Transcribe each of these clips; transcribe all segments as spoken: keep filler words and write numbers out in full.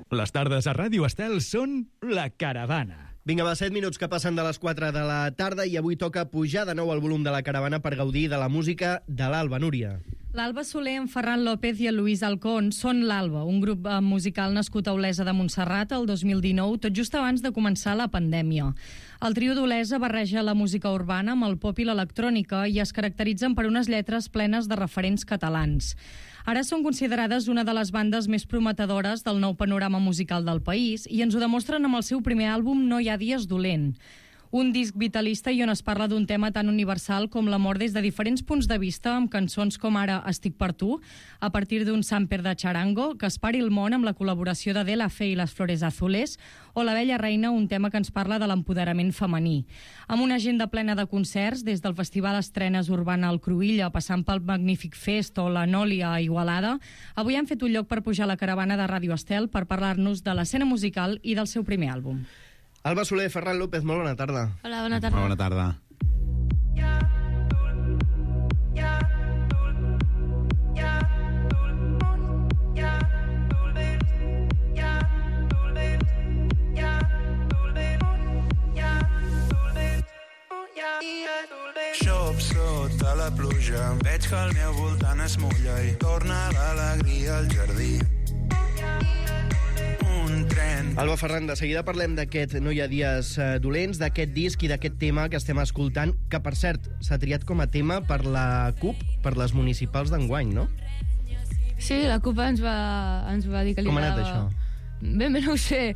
Les tardes a Ràdio Estel són La Caravana. Vinga, va, set minuts que passen de les quatre de la tarda i avui toca pujar de nou el volum de La Caravana per gaudir de la música de l'Alba, Núria. L'Alba Soler, en Ferran López i el Lluís Alcón són l'Alba, un grup musical nascut a Olesa de Montserrat el dos mil dinou, tot just abans de començar la pandèmia. El trio d'Olesa barreja la música urbana amb el pop i l'electrònica i es caracteritzen per unes lletres plenes de referents catalans. Ara són considerades una de les bandes més prometedores del nou panorama musical del país i ens ho demostren amb el seu primer àlbum No hi ha dies dolent. Un disc vitalista i on es parla d'un tema tan universal com l'amor des de diferents punts de vista, amb cançons com ara Estic per tu, a partir d'un samper de charango, Que es pari el món amb la col·laboració de De La Fe i les Flores Azules, o La Bella Reina, un tema que ens parla de l'empoderament femení. Amb una agenda plena de concerts, des del Festival Estrenes Urbana al Cruïlla, passant pel Magnífic Fest o la Nòlia a Igualada, avui han fet un lloc per pujar a la caravana de Ràdio Estel per parlar-nos de l'escena musical i del seu primer àlbum. Alba Soler, Ferran López, molt bona tarda. Hola, bona tarda. Molt bona tarda. Xop sota la pluja, veig que al meu voltant es mulla i torna l'alegria al jardí. Alba, Ferran, de seguida parlem d'aquest No hi ha dies eh, dolents, d'aquest disc i d'aquest tema que estem escoltant, que, per cert, s'ha triat com a tema per la CUP, per les municipals d'enguany, no? Sí, la CUP ens va, ens va dir que li Com ha anat agradava. això? Ben bé, no ho sé.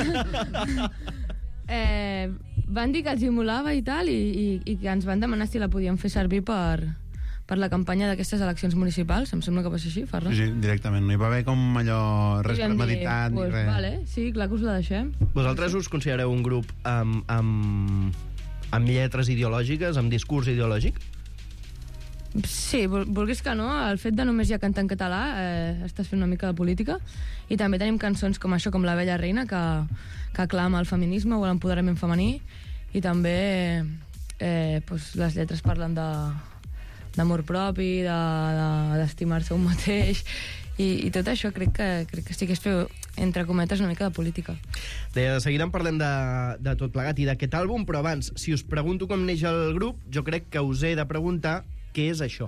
eh, van dir que els hi molava i tal, i, i, i que ens van demanar si la podíem fer servir per... per la campanya d'aquestes eleccions municipals. Em sembla que va ser així, Ferran. Sí, directament. No hi va haver com allò res premeditat ni pues, res. Vale, sí, clar que us la deixem. Vosaltres us considereu un grup amb, amb, amb lletres ideològiques, amb discurs ideològic? Sí, vulguis que no, el fet de només ja cantar en català eh, estàs fent una mica de política, i també tenim cançons com això, com La Bella Reina, que, que aclama el feminisme o l'empoderament femení, i també eh, pues, les lletres parlen de d'amor propi, d'estimar-se de, de, un mateix, i, i tot això crec que, crec que sí que és fer, entre cometes, una mica de política. Deia, de seguida en parlem de, de tot plegat i d'aquest àlbum, però abans, si us pregunto com neix el grup, jo crec que us he de preguntar què és això.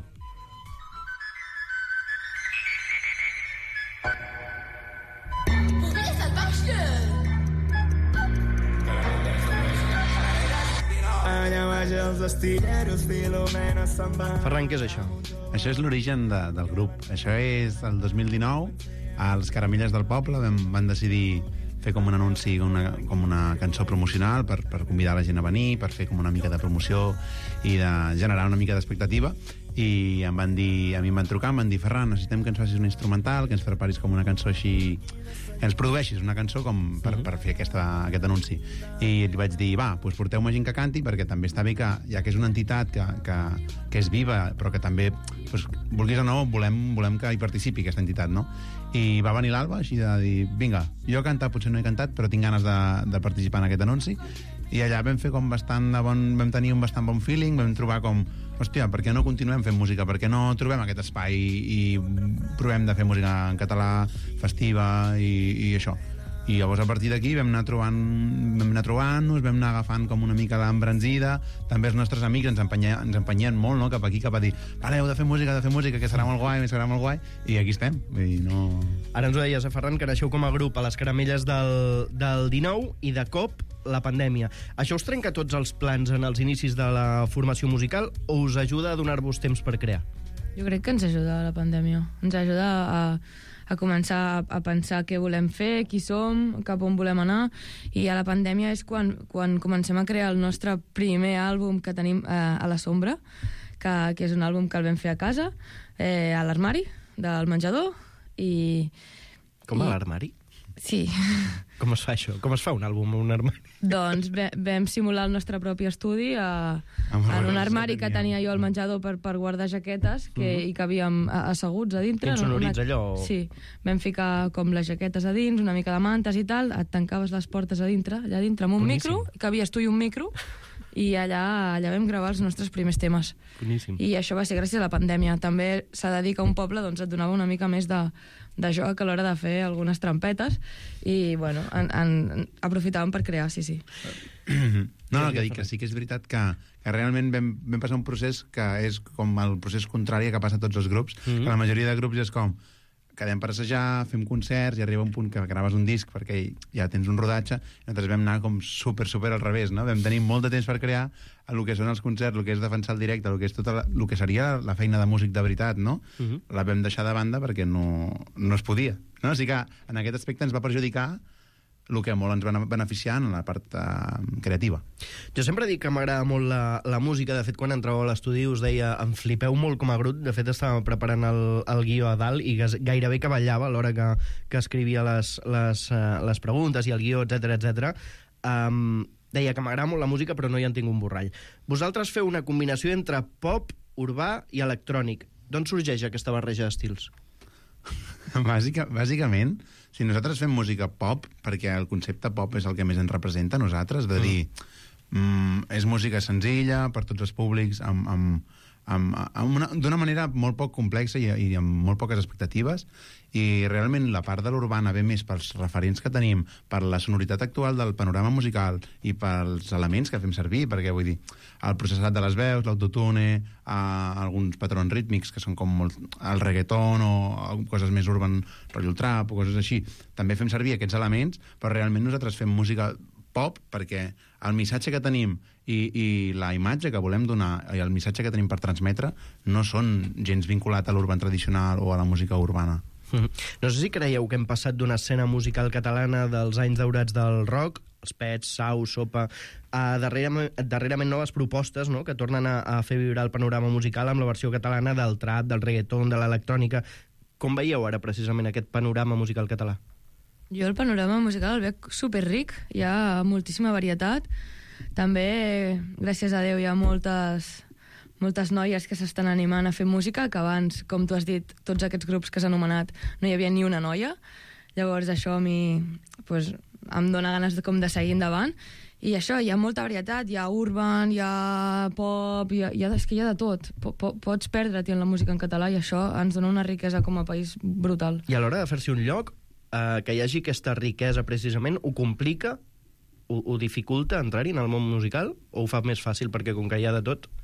Ferran, què és això? Això és l'origen de, del grup. Això és el dos mil dinou, a les Caramelles del Poble vam, van decidir fer com un anunci, una, com una cançó promocional per, per convidar la gent a venir, per fer com una mica de promoció i de generar una mica d'expectativa. I em van dir, a mi em van trucar, em van dir: Ferran, necessitem que ens facis un instrumental, que ens preparis com una cançó així, que ens produeixis una cançó com per, per fer aquesta, aquest anunci. I li vaig dir: va, doncs porteu-me gent que canti, perquè també està bé que, ja que és una entitat que, que, que és viva, però que també, doncs, vulguis o no, volem, volem que hi participi aquesta entitat, no? I va venir l'Alba així de dir: vinga, jo he cantat, potser no he cantat, però tinc ganes de, de participar en aquest anunci. I allà vam fer com bastant de bon, vam tenir un bastant bon feeling, vam trobar com, hòstia, per què no continuem fent música? Per què no trobem aquest espai i, i provem de fer música en català, festiva i, i això? I llavors a partir d'aquí vam anar trobant, vam anar trobant-nos, vam anar agafant com una mica l'embranzida, també els nostres amics ens empenyien, ens empenyien molt, no?, cap aquí, cap a dir: vale, heu de fer música, heu de fer música, que serà molt guai, serà molt guai, i aquí estem. I no... Ara ens ho deies, eh, Ferran, que naixeu com a grup a les Caramelles del, del dinou i de cop la pandèmia. Això us trenca tots els plans en els inicis de la formació musical o us ajuda a donar-vos temps per crear? Jo crec que ens ajuda la pandèmia. Ens ajuda a, a començar a, a pensar què volem fer, qui som, cap on volem anar, i a la pandèmia és quan, quan comencem a crear el nostre primer àlbum que tenim eh, a la sombra, que, que és un àlbum que el vam fer a casa, eh, a l'armari del menjador, i... Com a i... l'armari? Sí. Com es fa això? Com es fa un àlbum a un armari? Doncs ve, vam simular el nostre propi estudi a, en un armari que tenia jo al menjador per, per guardar jaquetes que uh-huh. hi cabíem asseguts a dintre. Insonoritza allò? Sí, vam ficar com les jaquetes a dins, una mica de mantes i tal, et tancaves les portes a dintre, allà dintre amb un Boníssim. micro, cabies tu i un micro, i allà, allà vam gravar els nostres primers temes. Boníssim. I això va ser gràcies a la pandèmia. També s'ha de dir que un poble doncs, et donava una mica més de, de joc a l'hora de fer algunes trampetes i, bueno, en, en, aprofitàvem per crear, sí, sí. No, no, que dic que sí que és veritat que, que realment vam, vam passar un procés que és com el procés contrari que passa a tots els grups, mm-hmm. que la majoria de grups és com quedem per assajar, fem concerts i arriba un punt que graves un disc perquè ja tens un rodatge, i nosaltres vam anar com super, super al revés, no? Vam tenir molt de temps per crear el que són els concerts, el que és defensar el directe, el que és tota la, el que seria la feina de músic de veritat, no? Uh-huh. La vam deixar de banda perquè no, no es podia, no? O sigui que en aquest aspecte ens va perjudicar el que molt ens va beneficiar en la part uh, creativa. Jo sempre dic que m'agrada molt la, la música. De fet, quan entrava a l'estudi us deia em flipeu molt com a grup. De fet, estava preparant el, el guió a dalt i gairebé que ballava a l'hora que, que escrivia les, les, uh, les preguntes i el guió, etcètera, etcètera. Um, deia que m'agrada molt la música, però no hi en tinc un borrall. Vosaltres feu una combinació entre pop, urbà i electrònic. D'on sorgeix aquesta barreja d'estils? Bàsica, bàsicament, si nosaltres fem música pop, perquè el concepte pop és el que més ens representa a nosaltres, de dir, mm, és música senzilla, per tots els públics, amb, amb, amb, amb una, d'una manera molt poc complexa i, i amb molt poques expectatives, i realment la part de l'urbana ve més pels referents que tenim, per la sonoritat actual del panorama musical i pels elements que fem servir, perquè vull dir, el processat de les veus, l'autotune, eh, alguns patrons rítmics que són com molt el reggaeton o coses més urban, rotllo trap o coses així. També fem servir aquests elements, però realment nosaltres fem música pop perquè el missatge que tenim i, i la imatge que volem donar i el missatge que tenim per transmetre no són gens vinculat a l'urban tradicional o a la música urbana. No sé si creieu que hem passat d'una escena musical catalana dels anys daurats del rock, els Pets, Sau, Sopa, a darrerament, darrerament noves propostes, no?, que tornen a, a fer vibrar el panorama musical amb la versió catalana del trap, del reggaeton, de l'electrònica. Com veieu ara precisament aquest panorama musical català? Jo el panorama musical el veig superric, hi ha moltíssima varietat. També, gràcies a Déu, hi ha moltes... moltes noies que s'estan animant a fer música, que abans, com tu has dit, tots aquests grups que s'ha anomenat, no hi havia ni una noia. Llavors això a mi pues, em dóna ganes de, com de seguir endavant. I això, hi ha molta varietat, hi ha urban, hi ha pop, hi ha, hi ha, és que hi ha de tot. Po, po, pots perdre't en la música en català i això ens dona una riquesa com a país brutal. I a l'hora de fer-se un lloc, eh, que hi hagi aquesta riquesa precisament, ho complica, ho, ho dificulta entrar-hi en el món musical, o ho fa més fàcil perquè com que hi ha de tot?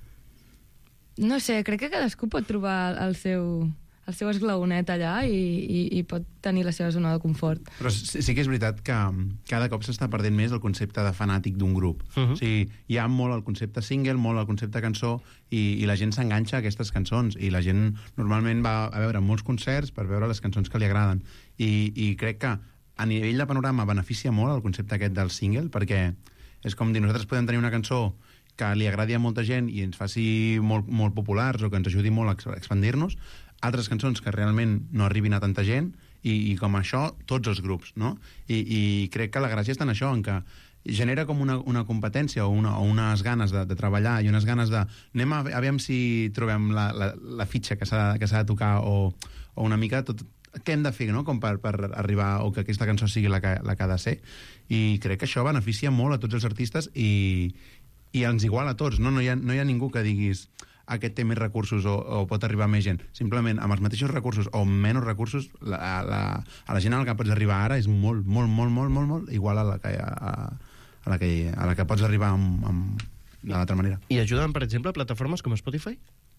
No sé, crec que cadascú pot trobar el seu, el seu esglaonet allà i, i, i pot tenir la seva zona de confort. Però sí, sí que és veritat que cada cop s'està perdent més el concepte de fanàtic d'un grup. Uh-huh. O sigui, hi ha molt el concepte single, molt el concepte cançó, i, i la gent s'enganxa a aquestes cançons, i la gent normalment va a veure molts concerts per veure les cançons que li agraden. I, i crec que a nivell de panorama beneficia molt el concepte aquest del single, perquè és com dir, nosaltres podem tenir una cançó que li agradi a molta gent i ens faci molt, molt populars o que ens ajudi molt a expandir-nos, altres cançons que realment no arribin a tanta gent i, i com això, tots els grups, no? I, i crec que la gràcia està en això, en que genera com una, una competència o, una, o unes ganes de, de treballar i unes ganes de... Anem a, a veure si trobem la, la, la fitxa que s'ha de tocar o, o una mica tot què hem de fer, no?, com per, per arribar o que aquesta cançó sigui la que, la que ha de ser. I crec que això beneficia molt a tots els artistes i i ens iguala a tots, no? No hi ha, no hi ha ningú que diguis aquest té més recursos o, o pot arribar a més gent. Simplement, amb els mateixos recursos o menys recursos, la, la, a la gent a la que pots arribar ara és molt, molt, molt, molt, molt, molt igual a la que, a, a la que, a la que pots arribar amb, amb, de l'altra manera. I ajuden, per exemple, plataformes com Spotify?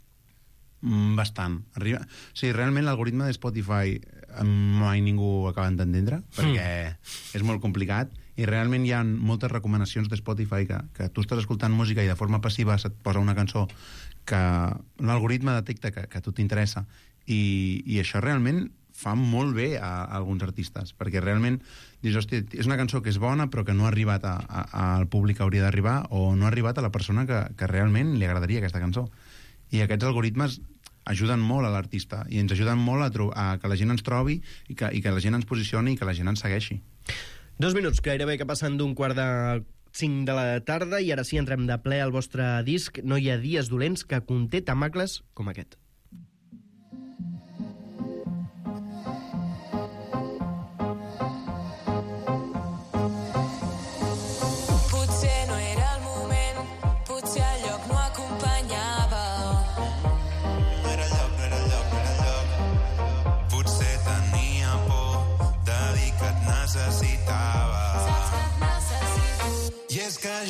Mm, bastant. Arriba... O sigui, realment l'algoritme de Spotify mai ningú acaba d'entendre, perquè mm. és molt complicat, i realment hi ha moltes recomanacions de Spotify que, que tu estàs escoltant música i de forma passiva se't posa una cançó que l'algoritme detecta que, que a tu t'interessa, i, i això realment fa molt bé a, a alguns artistes, perquè realment dius, hòstia, és una cançó que és bona però que no ha arribat a, a, al públic que hauria d'arribar o no ha arribat a la persona que, que realment li agradaria aquesta cançó. I aquests algoritmes ajuden molt a l'artista i ens ajuden molt a, a que la gent ens trobi i que, i que la gent ens posicioni i que la gent ens segueixi. Dos minuts, gairebé que passen d'un quart de cinc de la tarda, i ara sí entrem de ple al vostre disc No hi ha dies dolents, que conté temacles com aquest. Potser no era el moment, potser el lloc no acompanyava. No era el lloc, no era el lloc, no era el lloc. Potser tenia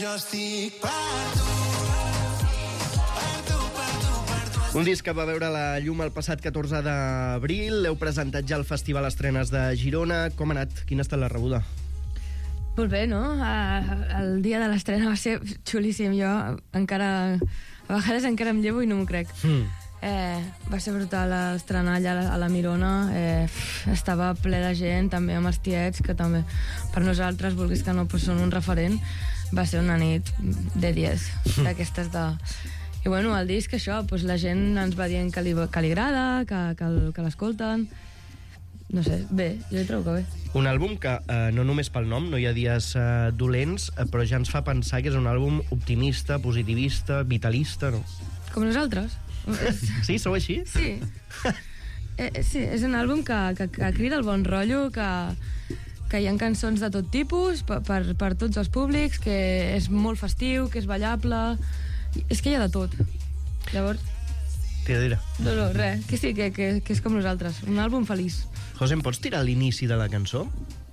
jo estic per tu. Per tu, per tu, per tu. Un disc que va veure la llum el passat catorze d'abril. L'heu presentat ja al Festival Estrenes de Girona. Com ha anat? Quina ha estat la rebuda? Molt bé, no? El dia de l'estrena va ser xulíssim. Jo encara... A vegades encara em llevo i no m'ho crec. Mm. Eh, va ser brutal estrenar allà a la, a la Mirona. Eh, estava ple de gent, també amb els tiets, que també per nosaltres, vulguis que no, pues són un referent. Va ser una nit de dies, d'aquestes de... I bueno, el disc, això, pues la gent ens va dient que li, que li agrada, que, que, que l'escolten. No sé, bé, jo trobo que bé. Un àlbum que, eh, no només pel nom, no hi ha dies eh, dolents, eh, però ja ens fa pensar que és un àlbum optimista, positivista, vitalista, no? Com nosaltres. Sí, sou així? Sí. Eh, sí, és un àlbum que, que, que crida el bon rotllo, que, que hi ha cançons de tot tipus, per, per, per tots els públics, que és molt festiu, que és ballable... És que hi ha de tot. Llavors... Tiradera. No, no, res. Que sí, que, que, que és com nosaltres. Un àlbum feliç. José, em pots tirar l'inici de la cançó?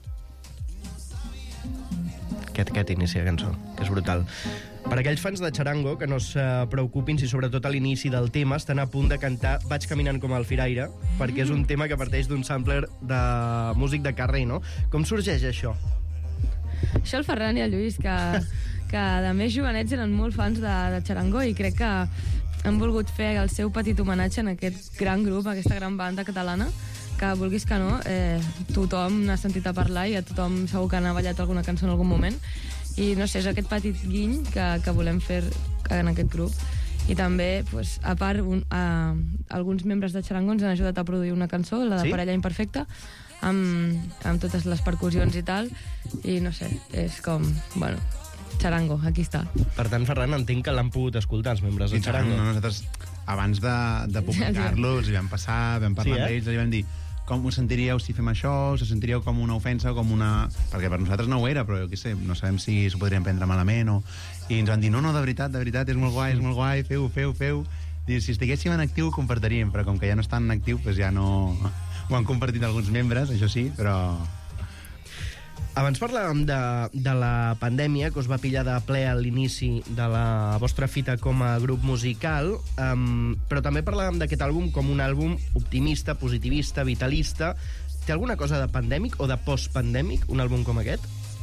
Aquest, aquest inici de cançó, que és brutal. Per aquells fans de Charango, que no se preocupin si sobretot a l'inici del tema estan a punt de cantar Vaig caminant com el firaire, perquè és un tema que parteix d'un sampler de músic de carrer, no? Com sorgeix això? Això el Ferran i el Lluís, que, que de més jovenets eren molt fans de, de Charango, i crec que han volgut fer el seu petit homenatge en aquest gran grup, aquesta gran banda catalana, que vulguis que no, eh, tothom n'ha sentit a parlar i a tothom segur que n'ha ballat alguna cançó en algun moment. I no sé, és aquest petit guiny que, que volem fer en aquest grup. I també, pues, a part, un, a, alguns membres de Charango ens han ajudat a produir una cançó, la de Sí? Parella Imperfecta, amb, amb totes les percussions i tal, i no sé, és com, bueno, Charango, aquí està. Per tant, Ferran, entenc que l'han pogut escoltar els membres de I tant, Charango. no, nosaltres, abans de, de publicar-lo, els hi vam passar, vam parlar Sí, eh? amb ells, els hi vam dir com us sentiríeu si fem això, us sentiríeu com una ofensa, com una... Perquè per nosaltres no ho era, però jo què sé, no sabem si s'ho podrien prendre malament o... I ens van dir, no, no, de veritat, de veritat, és molt guai, és molt guai, feu, feu, feu. I si estiguéssim en actiu, ho compartiríem, però com que ja no estan en actiu, doncs ja no... Ho han compartit alguns membres, això sí, però... Abans parlàvem de, de la pandèmia, que us va pillar de ple a l'inici de la vostra fita com a grup musical, um, però també parlàvem d'aquest àlbum com un àlbum optimista, positivista, vitalista. Té alguna cosa de pandèmic o de postpandèmic, un àlbum com aquest?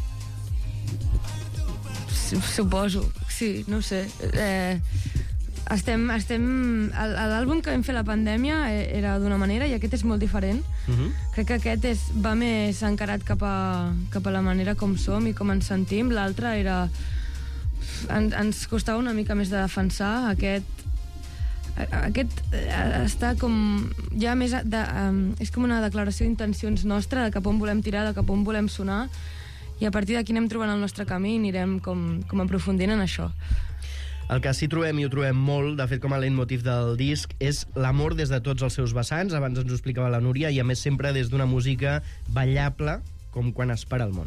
Suposo, sí, no ho sé. Eh, estem, estem... L'àlbum que vam fer a la pandèmia era d'una manera i aquest és molt diferent. Uh-huh. Crec que aquest és, va més encarat cap a, cap a la manera com som i com ens sentim. L'altre era... En, ens costava una mica més de defensar. Aquest... Aquest està com... Ja més... De, um, és com una declaració d'intencions nostra, de cap on volem tirar, de cap on volem sonar, i a partir d'aquí anem trobant el nostre camí i anirem com, com aprofundint en això. El que sí trobem, i ho trobem molt, de fet com a leitmotiv del disc, és l'amor des de tots els seus vessants. Abans ens ho explicava la Núria, i a més sempre des d'una música ballable, com quan es para el món.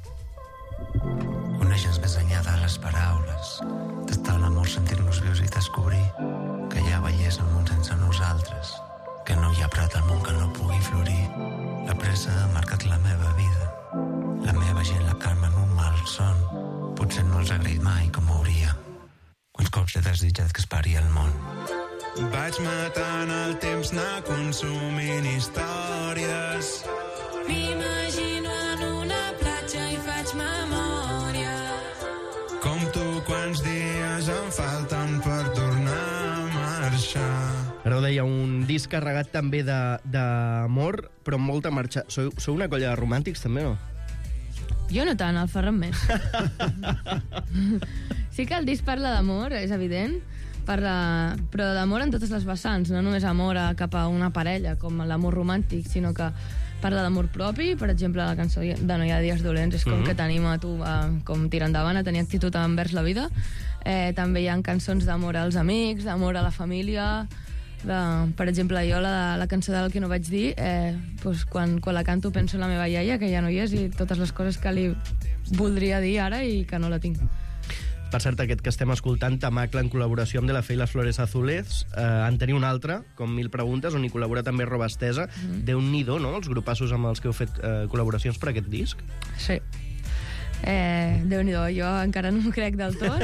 Coneixes més enllà de les paraules, d'estar en l'amor, sentir-nos vius i descobrir que hi ha bellesa al món sense nosaltres, que no hi ha prat al món que no pugui florir. La pressa ha marcat la meva vida, la meva gent la calma en un mal son. Potser no els ha agraït mai com hauria. Quants cops he desitjat que es pari el món. Vaig matant el temps, anar consumint històries. M'imagino en una platja i faig memòria. Com tu, quants dies em falten per tornar a marxar. Ara ho deia, un disc carregat també de- d'amor, però amb molta marxa. Sou, sou una colla de romàntics, també, no? Jo no tant, el Ferran més. Sí que el disc parla d'amor, és evident, parla, però d'amor en totes les vessants, no només amor a, cap a una parella, com l'amor romàntic, sinó que parla d'amor propi. Per exemple, la cançó de No hi ha dies dolents és com Mhm. que t'anima a tu a com tirar endavant, a tenir actitud envers la vida. Eh, també hi ha cançons d'amor als amics, d'amor a la família. De, per exemple, jo la, la cançó del que no vaig dir, eh, doncs quan, quan la canto penso en la meva iaia, que ja no hi és, i totes les coses que li voldria dir ara i que no la tinc. Per cert, aquest que estem escoltant, Tamacle, en col·laboració amb De la Fe i les Flores Azules, eh, en teniu un altre, com Mil Preguntes, on hi col·labora també Roba Estesa. Mm-hmm. Déu-n'hi-do, no?, els grupassos amb els que heu fet eh, col·laboracions per aquest disc. Sí. Eh, Déu-n'hi-do, jo encara no m'ho crec del tot.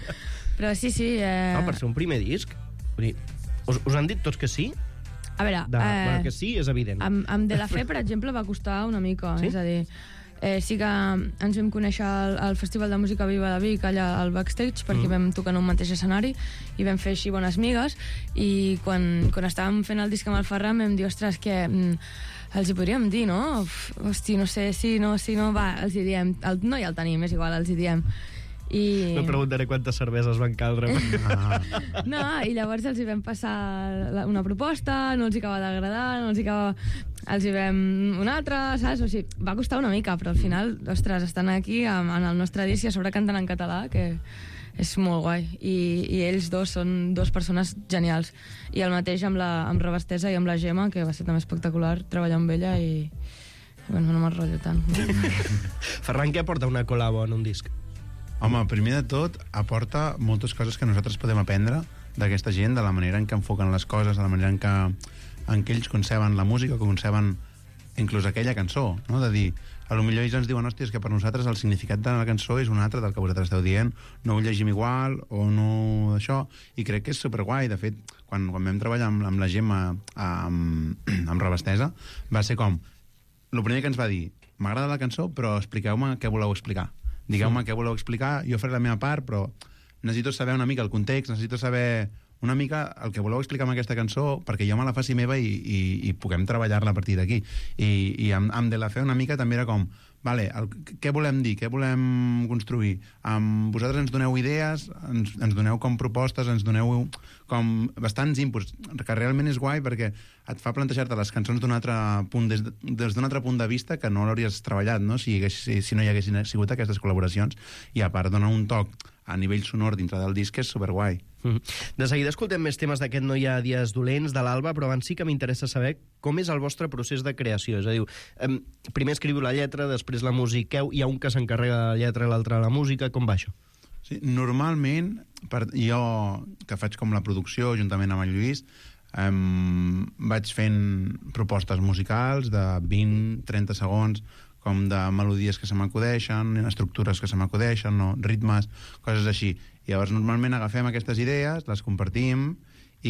Però sí, sí... Eh... No, per ser un primer disc, vull dir, us, us han dit tots que sí? A veure... De, eh... bueno, que sí, és evident. Amb, amb De La Fe, per exemple, va costar una mica. Sí? És a dir, eh, sí que ens vam conèixer al, al Festival de Música Viva de Vic, allà al backstage, perquè mm. vam tocar en un mateix escenari i vam fer així bones migues. I quan, quan estàvem fent el disc amb el Ferran vam dir, ostres, que... Mm, els hi podríem dir, no? Uf, hosti, no sé, sí, no, sí, no, va, els hi diem. El, no ja el tenim, és igual, els hi diem. I... No preguntaré quantes cerveses van caldre. Ah. No, i llavors els hi vam passar la, una proposta, no els hi acaba d'agradar, no els hi acaba... Els hi vam una altra, saps? O sigui, va costar una mica, però al final, ostres, estan aquí en, en el nostre disc i a sobre canten en català, que és molt guai. I, i ells dos són dos persones genials. I el mateix amb la amb Rebestesa i amb la Gemma, que va ser també espectacular treballar amb ella i... Bueno, no m'enrotllo tant. Ferran, què aporta una col·labo en un disc? Home, primer de tot, aporta moltes coses que nosaltres podem aprendre d'aquesta gent, de la manera en què enfoquen les coses, de la manera en què, en què ells conceben la música, que conceben inclús aquella cançó, no? De dir, a lo millor ells ens diuen, hòstia, és que per nosaltres el significat de la cançó és un altre del que vosaltres esteu dient, no ho llegim igual, o no això, i crec que és superguai. De fet, quan, quan vam treballar amb, amb la Gemma amb, amb Rebestesa, va ser com, el primer que ens va dir, m'agrada la cançó, però expliqueu-me què voleu explicar. Digueu-me sí. què voleu explicar, jo faré la meva part, però necessito saber una mica el context, necessito saber una mica el que voleu explicar amb aquesta cançó perquè jo me la faci meva i, i, i puguem treballar-la a partir d'aquí. I, i amb, amb De La Fe una mica també era com, vale, el, què volem dir, què volem construir? Um, vosaltres ens doneu idees, ens, ens doneu com propostes, ens doneu com bastants inputs, que realment és guai perquè et fa plantejar-te les cançons d'un altre punt, des, des d'un altre punt de vista que no l'hauries treballat, no? Si, si, si no hi haguessin sigut aquestes col·laboracions, i a part dona un toc a nivell sonor dintre del disc que és superguai. Mm. De seguida escoltem més temes d'aquest No hi ha dies dolents de l'Alba, però abans sí que m'interessa saber com és el vostre procés de creació. És a dir, eh, primer escriviu la lletra, després la musiqueu, hi ha un que s'encarrega de la lletra i l'altre de la música, com va això? Sí, normalment, per, jo, que faig com la producció juntament amb el Lluís, um, vaig fent propostes musicals de vint a trenta segons, com de melodies que se m'acudeixen, estructures que se m'acudeixen, no, ritmes, coses així. I llavors normalment agafem aquestes idees, les compartim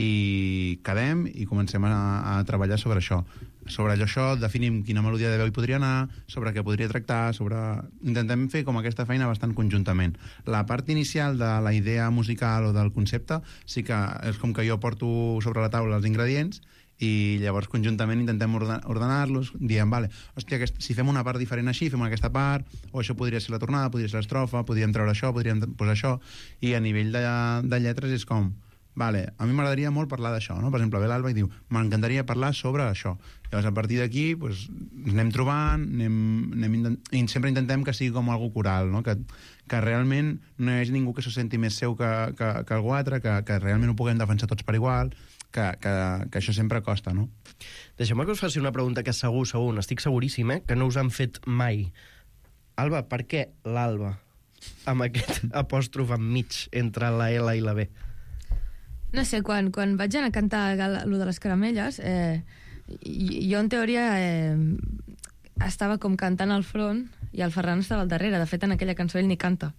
i quedem i comencem a, a treballar sobre això. Sobre això definim quina melodia de veu hi podria anar, sobre què podria tractar, sobre... Intentem fer com aquesta feina bastant conjuntament. La part inicial de la idea musical o del concepte sí que és com que jo porto sobre la taula els ingredients i llavors conjuntament intentem ordenar-los, diem, vale, hòstia, aquest, si fem una part diferent així, fem aquesta part, o això podria ser la tornada, podria ser l'estrofa, podríem treure això, podríem posar això, i a nivell de, de lletres és com, vale, a mi m'agradaria molt parlar d'això, no? Per exemple, ve l'Alba i diu, m'encantaria parlar sobre això. Llavors, a partir d'aquí, pues, anem trobant, anem, anem intent... i sempre intentem que sigui com algo coral, no? Que, que realment no hi hagi ningú que se senti més seu que, que, que algú altre, que, que realment ho puguem defensar tots per igual, que, que, que això sempre costa, no? Deixeu-me que us faci una pregunta que segur, segur, n'estic seguríssim, eh? Que no us han fet mai. Alba, per què l'Alba amb aquest apòstrof enmig entre la L i la B? No sé, quan, quan vaig anar a cantar lo de les caramelles, eh, jo en teoria eh, estava com cantant al front i el Ferran estava al darrere. De fet, en aquella cançó ell ni canta.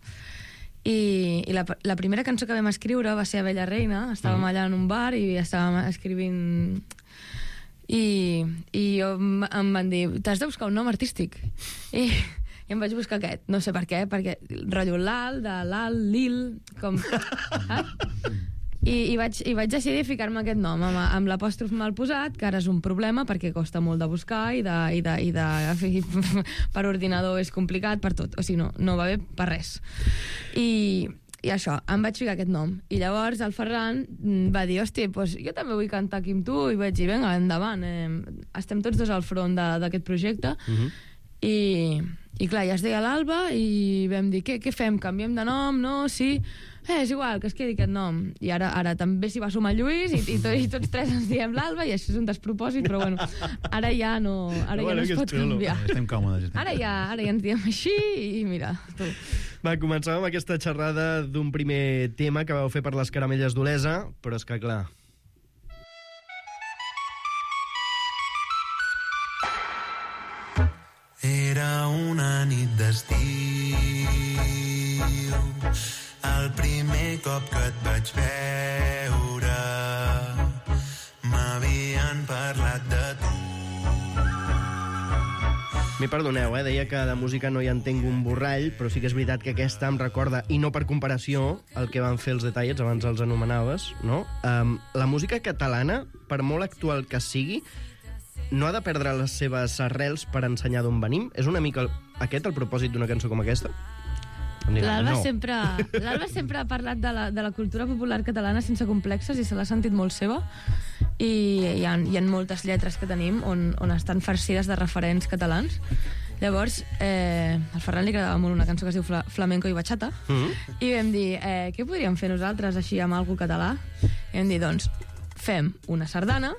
I, i la, la primera cançó que vam escriure va ser Abella Reina. Estàvem mm. allà en un bar i estàvem escrivint i, i jo em van dir, t'has de buscar un nom artístic. I, i em vaig buscar aquest, no sé per què, perquè rotllo l'alt, de l'alt, l'il, com... Eh? I, i, vaig, i vaig decidir ficar-me aquest nom amb, amb l'apòstrof mal posat, que ara és un problema perquè costa molt de buscar i, de, i, de, i de, per ordinador és complicat, per tot, o sigui, no, no va bé per res. I, i això, em vaig ficar aquest nom. I llavors el Ferran va dir, hòstia, doncs jo també vull cantar aquí amb tu, i vaig dir, vinga, endavant, eh, estem tots dos al front d'aquest projecte. Uh-huh. I, i clar, ja es deia l'Alba i vam dir, què, què fem, canviem de nom, no, sí... Eh, és igual, que es quedi aquest nom. I ara, ara també s'hi va sumar Lluís i, i, to, i tots tres ens diem l'Alba i això és un despropòsit, però bueno, ara ja no, ara ja no es pot canviar. Estem còmodes. Estem ara, ja, ara ja ens diem així i mira, tu. Va, començàvem amb aquesta xerrada d'un primer tema que vau fer per les caramelles d'Olesa, però és que clar... Era una nit nit d'estiu. El primer cop que et vaig veure m'havien parlat de tu. M'hi perdoneu, eh? Deia que de música no hi entenc un borrall, però sí que és veritat que aquesta em recorda, i no per comparació, el que van fer els detallets, abans els anomenaves, no? Um, la música catalana, per molt actual que sigui, no ha de perdre les seves arrels per ensenyar d'on venim? És una mica aquest el propòsit d'una cançó com aquesta? L'Alba no. sempre, l'Alba sempre ha parlat de la, de la cultura popular catalana sense complexes i se l'ha sentit molt seva, i hi ha, hi ha moltes lletres que tenim on, on estan farcides de referents catalans. Llavors, eh, al Ferran li agradava molt una cançó que es diu Fla Flamenco i Bachata, mm-hmm. i vam dir, eh, què podríem fer nosaltres així amb algú català? I vam dir, doncs, fem una sardana,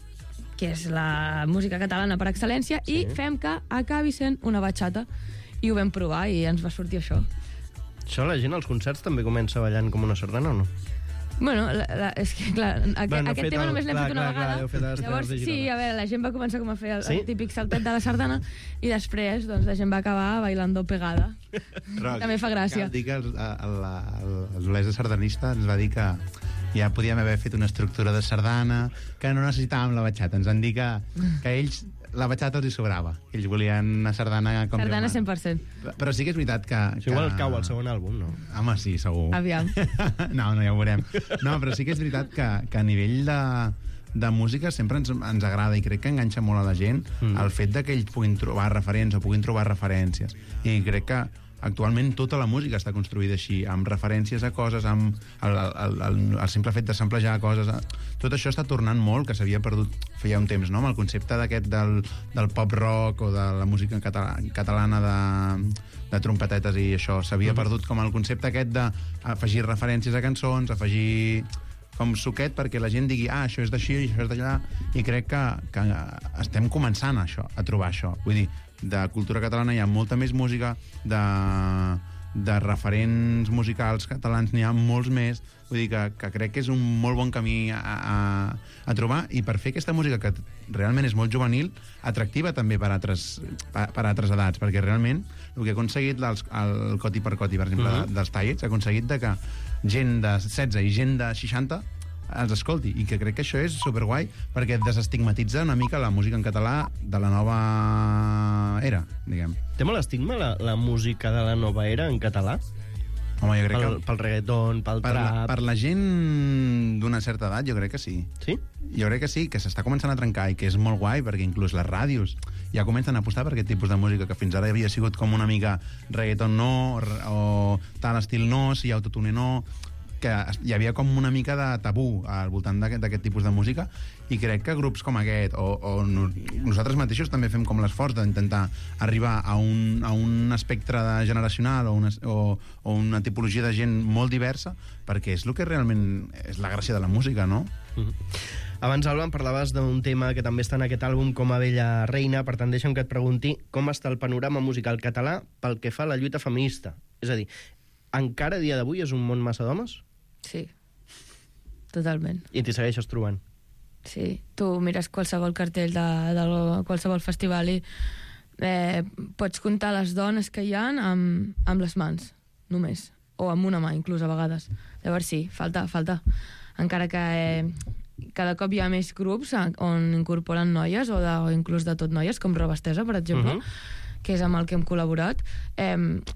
que és la música catalana per excel·lència, sí. i fem que acabi sent una bachata. I ho vam provar i ens va sortir això. Això la gent als concerts també comença ballant com una sardana o no? Bueno, la, la, és que, clar, aqu bueno, aquest tema el, només l'hem clar, fet una clar, vegada. Clar, fet Llavors, sí, a veure, la gent va començar com a fer el, sí? el típic saltet de la sardana i després doncs, la gent va acabar bailando pegada. Però també fa gràcia. Cal dir que el, el, el, el Olesa sardanista ens va dir que ja podíem haver fet una estructura de sardana, que no necessitàvem la batxata. Ens van dir que, que ells la batxata els hi sobrava. Ells volien una sardana com Sardana cent per cent. Però sí que és veritat que... Si igual que... cau el segon àlbum, no? Home, sí, segur. Aviam. no, no, ja ho veurem. No, però sí que és veritat que, que a nivell de, de música sempre ens, ens agrada i crec que enganxa molt a la gent mm. el fet de que ells puguin trobar referents o puguin trobar referències. I crec que actualment tota la música està construïda així, amb referències a coses, amb el, el, el, el simple fet de samplejar coses. Tot això està tornant molt, que s'havia perdut feia un temps, no?, amb el concepte d'aquest del, del pop-rock o de la música català, catalana de, de trompetetes i això. S'havia mm. perdut com el concepte aquest d'afegir referències a cançons, afegir com suquet perquè la gent digui ah, això és d'així, això és d'allà, i crec que, que estem començant a, això, a trobar això. Vull dir, de cultura catalana hi ha molta més música, de, de referents musicals catalans n'hi ha molts més, vull dir que, que crec que és un molt bon camí a, a, a trobar, i per fer aquesta música que realment és molt juvenil, atractiva també per altres, per, per altres edats, perquè realment el que ha aconseguit els, el Coti per Coti, per exemple, uh-huh. de, dels Tallets, ha aconseguit de que gent de setze i gent de seixanta els escolti, i que crec que això és superguai perquè desestigmatitza una mica la música en català de la nova era, diguem. Té molt estigma la, la música de la nova era en català? Home, jo crec pel, que... Pel reggaeton, pel per trap... La, per la gent d'una certa edat, jo crec que sí. Sí? Jo crec que sí, que s'està començant a trencar i que és molt guai, perquè inclús les ràdios ja comencen a apostar per aquest tipus de música que fins ara havia sigut com una mica reggaeton no, o tal estil no, si autotune no, que hi havia com una mica de tabú al voltant d'aquest tipus de música, i crec que grups com aquest, o, o nosaltres mateixos també fem com l'esforç d'intentar arribar a un, a un espectre de generacional o una, o, o una tipologia de gent molt diversa, perquè és el que realment és la gràcia de la música, no? Mm-hmm. Abans, Alba, em parlaves d'un tema que també està en aquest àlbum com a Bella Reina, per tant, deixa'm que et pregunti com està el panorama musical català pel que fa a la lluita feminista. És a dir, encara a dia d'avui és un món massa d'homes? Sí, totalment. I t'hi segueixes trobant? Sí, tu mires qualsevol cartell de, de qualsevol festival i eh, pots comptar les dones que hi ha amb, amb les mans, només. O amb una mà, inclús, a vegades. Llavors sí, falta, falta. Encara que eh, cada cop hi ha més grups on incorporen noies, o, de, o inclús de tot noies, com Roba Estesa, per exemple, uh-huh. que és amb el que hem col·laborat. Eh,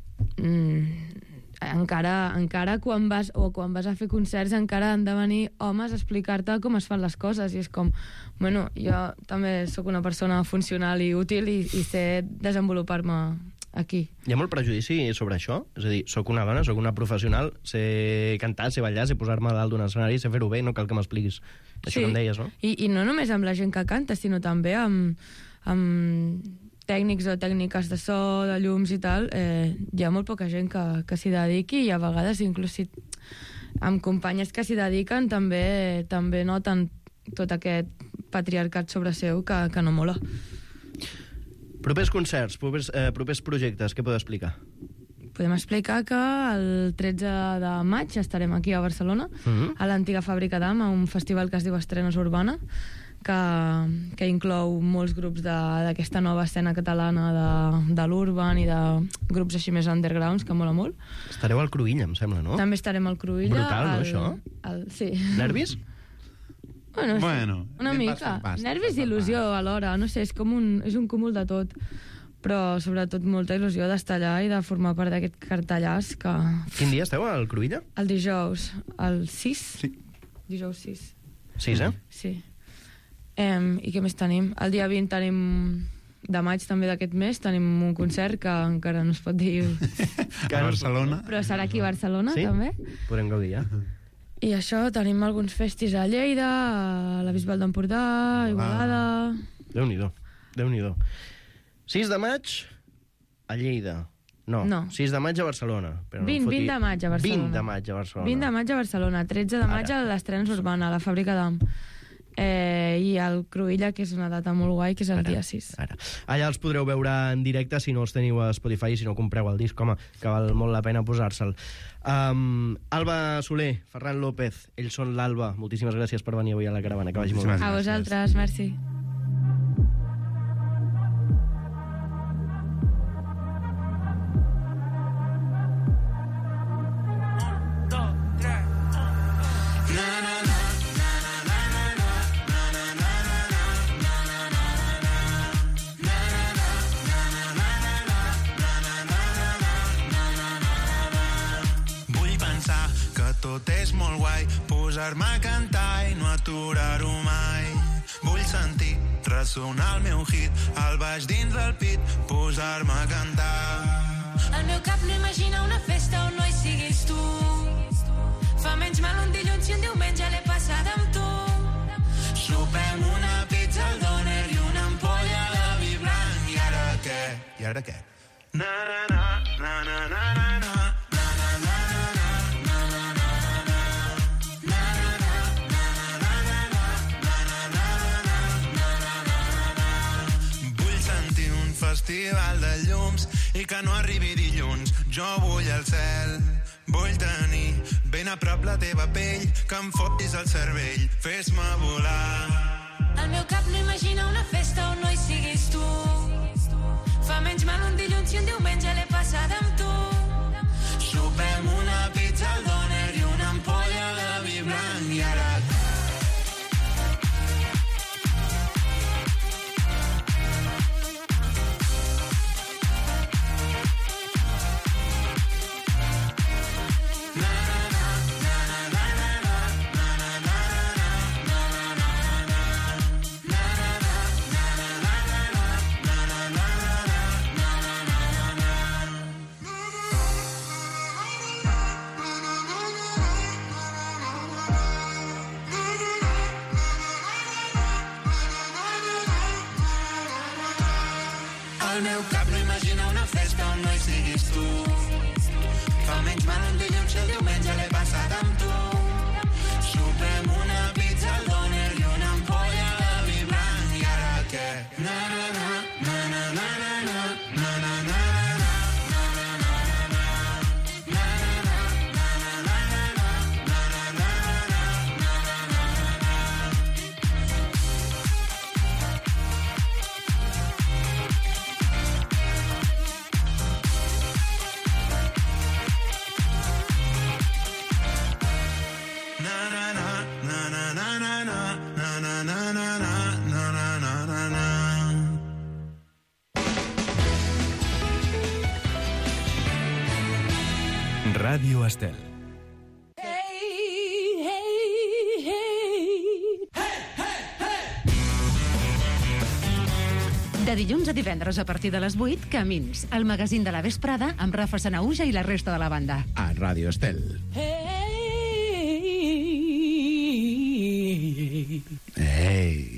mm, encara, encara quan vas o quan vas a fer concerts encara han de venir homes a explicar-te com es fan les coses, i és com, bueno, jo també sóc una persona funcional i útil i, i sé desenvolupar-me aquí. Hi ha molt prejudici sobre això? És a dir, soc una dona, soc una professional, sé cantar, sé ballar, sé posar-me a dalt d'un escenari, sé fer-ho bé, no cal que m'expliquis això sí. que em deies, no? I, I no només amb la gent que canta, sinó també amb, amb tècnics o tècniques de so, de llums i tal, eh, hi ha molt poca gent que, que s'hi dediqui, i a vegades inclús si, amb companyes que s'hi dediquen també també noten tot aquest patriarcat sobre seu que, que no mola. Propers concerts, propers, eh, propers projectes, què podeu explicar? Podem explicar que el tretze de maig estarem aquí a Barcelona, uh-huh. a l'antiga Fàbrica d'Am, a un festival que es diu Estrenes Urbana, que, que inclou molts grups d'aquesta nova escena catalana de, de l'Urban i de grups així més undergrounds, que mola molt. Estareu al Cruïlla, em sembla, no? També estarem al Cruïlla. Brutal, no, al, això? Al, sí. Nervis? Bueno, sí, Bueno, una anem mica. pas per pas, Nervis pas i per il·lusió pas. alhora. No sé, és com un, és un cúmul de tot. Però sobretot molta il·lusió d'estar allà i de formar part d'aquest cartellàs que... Quin dia esteu al Cruïlla? El dijous, el sis? Sí. Dijous sis. Sis, eh? Sí. Em, I què més tenim? El dia vint tenim... De maig també d'aquest mes tenim un concert que encara no es pot dir... A Barcelona. Però serà aquí a Barcelona, Sí? també. Podrem gaudir, ja. I això, tenim alguns festis a Lleida, a la Bisbal d'Empordà, a Igualada... Déu-n'hi-do, Déu-n'hi-do. sis de maig a Lleida. No, No. sis de maig a Barcelona. Però no vint, foti... vint de maig a Barcelona. vint de maig a Barcelona. vint de maig a Barcelona, tretze de maig Ara. a l'Estrenes Urbana, a la Fàbrica d'Am. Eh, I al Cruïlla, que és una data molt guai, que és el Ara, dia sis. Ara. Allà els podreu veure en directe si no els teniu a Spotify i si no compreu el disc, home, que val molt la pena posar-se'l. Um, Alba Soler, Ferran López, ells són l'Alba. Moltíssimes gràcies per venir avui a la caravana. Que vagi molt bé. A vosaltres, merci. Vull pensar que tot és molt guai, posar-me a cantar i no aturar-ho mai. Vull sentir ressonar el meu hit, al baix dins del pit, posar-me a cantar. El meu cap no imagina una festa on no hi siguis tu. Fa menys mal un dilluns i un diumenge l'he passada amb tu. Sopem una pizza al doner i una ampolla de vi blanc. I ara què? I ara què? Na na na, na na na na na. Festival de llums i que no arribi dilluns. Jo vull el cel, vull tenir ben a prop la teva pell, que em fotis el cervell, fes-me volar. El meu cap no imagina una festa on no hi siguis tu. Fa menys mal un dilluns i un diumenge l'he passada amb tu. Sopem una pizza al doner i una ampolla de vi blanc. I ara el meu cap no imagina una festa on no hi siguis tu. Fa menys mal un dilluns i el diumenge l'he passat amb tu. Sopem una pizza al doner i una ampolla de vi blanc. I ara què? Na na na, na na na na na, na na na. Ràdio Estel. De dilluns a divendres a partir de les vuit, Camins, el magazín de la vesprada amb Rafa Sanauja i la resta de la banda. A Ràdio Estel. Ei.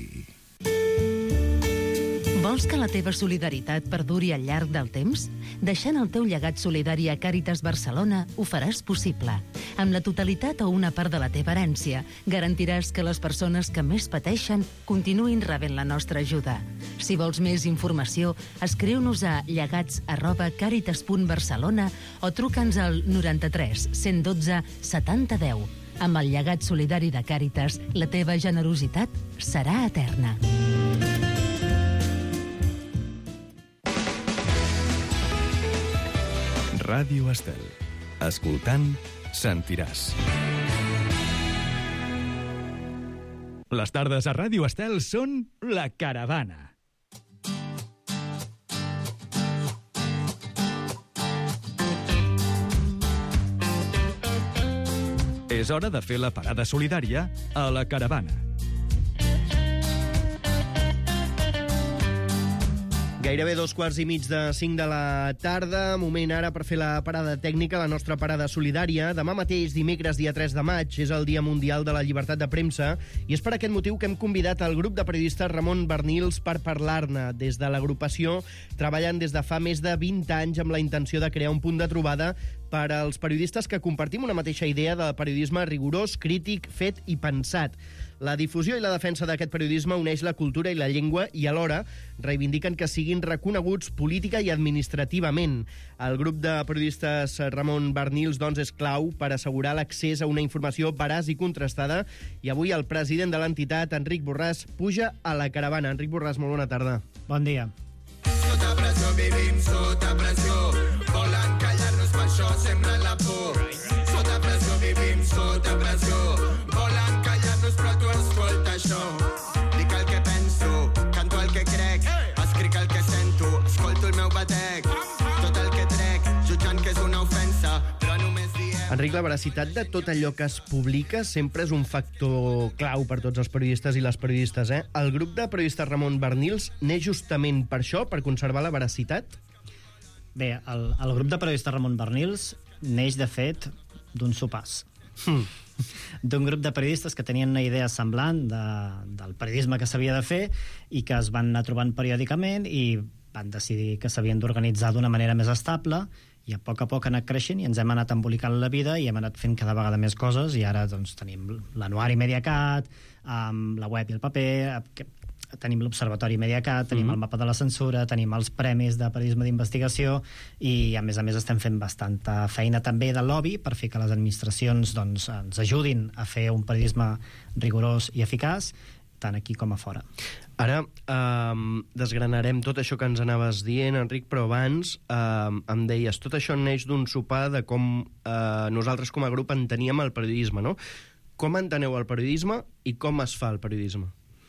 Vols que la teva solidaritat perduri al llarg del temps? Deixant el teu llegat solidari a Càritas Barcelona ho faràs possible. Amb la totalitat o una part de la teva herència, garantiràs que les persones que més pateixen continuïn rebent la nostra ajuda. Si vols més informació, escriu-nos a llegats arroba càritas punt barcelona o truca'ns al noranta-tres cent dotze setanta deu. Amb el llegat solidari de Càritas, la teva generositat serà eterna. Ràdio Estel. Escoltant, sentiràs. Les tardes a Ràdio Estel són La Caravana. És hora de fer la parada solidària a La Caravana. Gairebé dos quarts i mig de cinc de la tarda, moment ara per fer la parada tècnica, la nostra parada solidària. Demà mateix, dimecres, dia tres de maig, és el Dia Mundial de la Llibertat de Premsa, i és per aquest motiu que hem convidat el grup de periodistes Ramon Barnils per parlar-ne. Des de l'agrupació treballen des de fa més de vint anys amb la intenció de crear un punt de trobada per als periodistes que compartim una mateixa idea de periodisme rigorós, crític, fet i pensat. La difusió i la defensa d'aquest periodisme uneix la cultura i la llengua i alhora reivindiquen que siguin reconeguts política i administrativament. El grup de periodistes Ramon Barnils, doncs, és clau per assegurar l'accés a una informació veraç i contrastada, i avui el president de l'entitat, Enric Borràs, puja a la caravana. Enric Borràs, molt bona tarda. Bon dia. Sota pressió vivim, sota pressió. Volen callar-nos, per això sembren la por. Sota pressió vivim, sota pressió. Volen callar-nos, però tu escolta això. Dic el que penso, canto el que crec, escric el que sento, escolto el meu batec. Tot el que trec, jutjant que és una ofensa, però només diem... Enric, la veracitat de tot allò que es publica sempre és un factor clau per tots els periodistes i les periodistes, eh? El grup de periodistes Ramon Barnils neix justament per això, per conservar la veracitat? Bé, el, el grup de periodistes Ramon Barnils neix, de fet, d'un sopars. Mm. D'un grup de periodistes que tenien una idea semblant de, del periodisme que s'havia de fer i que es van anar trobant periòdicament i van decidir que s'havien d'organitzar d'una manera més estable, i a poc a poc ha anat creixent i ens hem anat embolicant la vida i hem anat fent cada vegada més coses, i ara doncs, tenim l'anuari Mediacat, amb la web i el paper, que, tenim l'Observatori Mediacat, tenim Mm-hmm. el mapa de la censura, tenim els premis de periodisme d'investigació, i a més a més estem fent bastanta feina també de lobby per fer que les administracions doncs, ens ajudin a fer un periodisme rigorós i eficaç, tant aquí com a fora. Ara eh, desgranarem tot això que ens anaves dient, Enric, però abans eh, em deies, tot això neix d'un sopar de com eh, nosaltres com a grup enteníem el periodisme, no? Com enteneu el periodisme i com es fa el periodisme?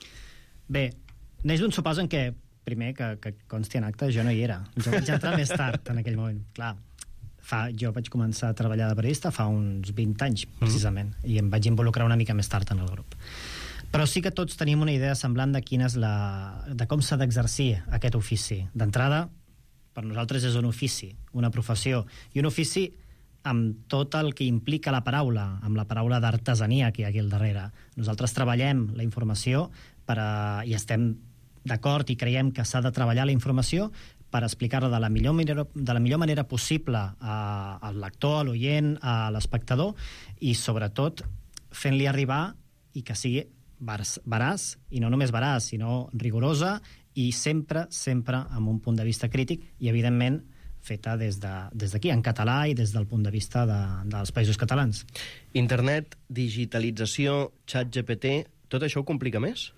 Bé, neix d'un sopars en què, primer, que, que consti en acte, jo no hi era. Jo vaig entrar més tard en aquell moment. Clar, fa, jo vaig començar a treballar de periodista fa uns vint anys, precisament, mm. i em vaig involucrar una mica més tard en el grup. Però sí que tots tenim una idea semblant de quina és la, de com s'ha d'exercir aquest ofici. D'entrada, per nosaltres és un ofici, una professió, i un ofici amb tot el que implica la paraula, amb la paraula d'artesania que hi ha aquí al darrere. Nosaltres treballem la informació per a, i estem d'acord i creiem que s'ha de treballar la informació per explicar-la de la millor manera, de la millor manera possible a, al lector, a l'oient, a l'espectador, i sobretot fent-li arribar i que sigui veraç, i no només veraç, sinó rigorosa, i sempre, sempre amb un punt de vista crític, i evidentment feta des d'aquí, de, des en català i des del punt de vista de, dels països catalans. Internet, digitalització, xat G P T, tot això ho complica més?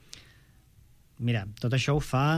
Mira, tot això ho fa...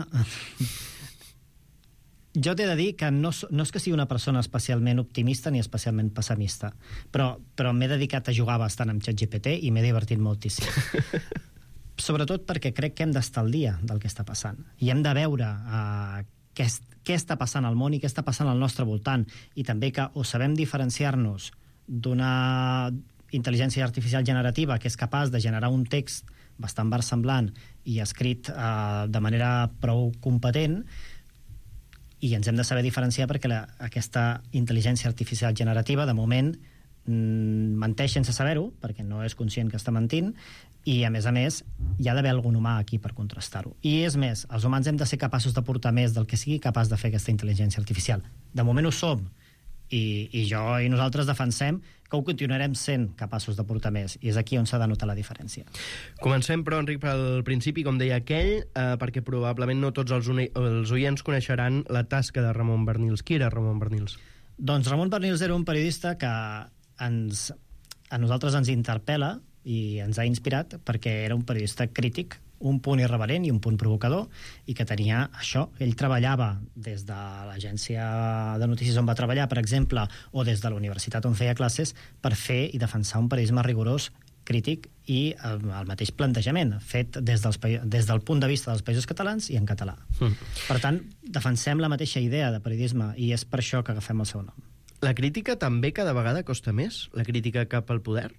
Jo t'he de dir que no, no és que sigui una persona especialment optimista ni especialment pessimista, però, però m'he dedicat a jugar bastant amb ChatGPT i m'he divertit moltíssim. Sobretot perquè crec que hem d'estar al dia del que està passant. I hem de veure uh, què, què està passant al món i què està passant al nostre voltant. I també que o sabem diferenciar-nos d'una intel·ligència artificial generativa que és capaç de generar un text bastant versemblant i escrit uh, de manera prou competent, i ens hem de saber diferenciar perquè la, aquesta intel·ligència artificial generativa, de moment, mm, menteix sense saber-ho, perquè no és conscient que està mentint, i, a més a més, hi ha d'haver algun humà aquí per contrastar-ho. I és més, els humans hem de ser capaços de portar més del que sigui capaç de fer aquesta intel·ligència artificial. De moment ho som, i, i jo i nosaltres defensem que ho continuarem sent capaços de portar més, i és aquí on s'ha de notar la diferència. Comencem, però, Enric, pel principi, com deia aquell, eh, perquè probablement no tots els, els oients coneixeran la tasca de Ramon Barnils. Qui era Ramon Barnils? Doncs Ramon Barnils era un periodista que ens, a nosaltres ens interpel·la i ens ha inspirat perquè era un periodista crític, un punt irreverent i un punt provocador, i que tenia això. Ell treballava des de l'agència de notícies on va treballar, per exemple, o des de la universitat on feia classes, per fer i defensar un periodisme rigorós, crític i eh, el mateix plantejament, fet des, dels, des del punt de vista dels països catalans i en català. Mm. Per tant, defensem la mateixa idea de periodisme i és per això que agafem el seu nom. La crítica també cada vegada costa més? La crítica cap al poder?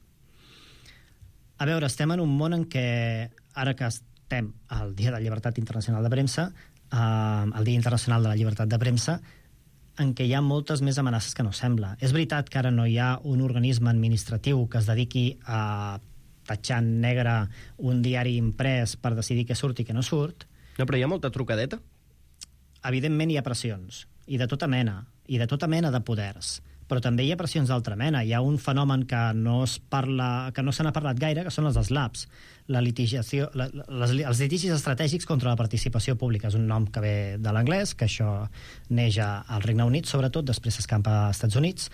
A veure, estem en un món en què, ara que estem al Dia de la Llibertat Internacional de Premsa, eh, el Dia Internacional de la Llibertat de Premsa, en què hi ha moltes més amenaces que no sembla. És veritat que ara no hi ha un organisme administratiu que es dediqui a tatxar en negre un diari imprès per decidir què surt i què no surt. No, però hi ha molta trucadeta. Evidentment hi ha pressions, i de tota mena, i de tota mena de poders. Però també hi ha pressions d'altra mena. Hi ha un fenomen que no es parla, que no se n'ha parlat gaire, que són els slaps, la litigació, la, les, els litigis estratègics contra la participació pública. És un nom que ve de l'anglès, que això neix al Regne Unit, sobretot, després s'escampa als Estats Units,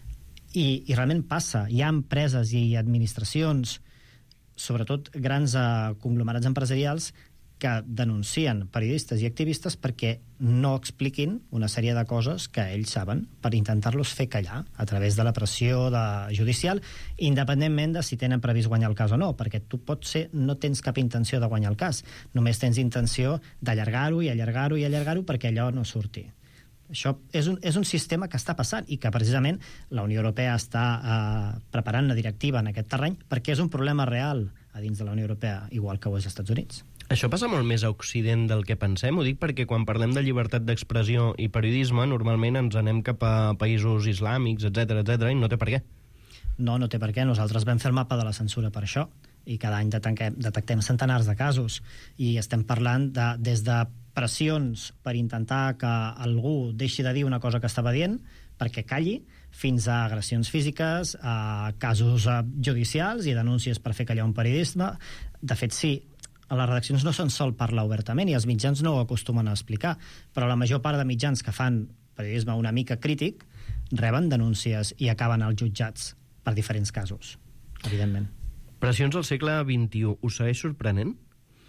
i, i realment passa. Hi ha empreses i administracions, sobretot grans eh, conglomerats empresarials, que denuncien periodistes i activistes perquè no expliquin una sèrie de coses que ells saben per intentar-los fer callar a través de la pressió de judicial, independentment de si tenen previst guanyar el cas o no, perquè tu pots ser, no tens cap intenció de guanyar el cas, només tens intenció d'allargar-ho i allargar-ho i allargar-ho perquè allò no surti. Això és un, és un sistema que està passant i que precisament la Unió Europea està eh, preparant una directiva en aquest terreny perquè és un problema real a dins de la Unió Europea, igual que ho és als Estats Units. Això passa molt més a Occident del que pensem. Ho dic perquè quan parlem de llibertat d'expressió i periodisme, normalment ens anem cap a països islàmics, etcètera, etcètera, i no té per què. No, no té per què. Nosaltres vam fer el mapa de la censura per això, i cada any detectem, detectem centenars de casos, i estem parlant de, des de pressions per intentar que algú deixi de dir una cosa que estava dient, perquè calli, fins a agressions físiques, a casos judicials i denúncies per fer callar un periodisme. De fet, sí, a les redaccions no se'n sol parlar obertament i els mitjans no ho acostumen a explicar, però la major part de mitjans que fan periodisme una mica crític reben denúncies i acaben als jutjats per diferents casos, evidentment. Pressions al segle vint-i-u, us segueix sorprenent?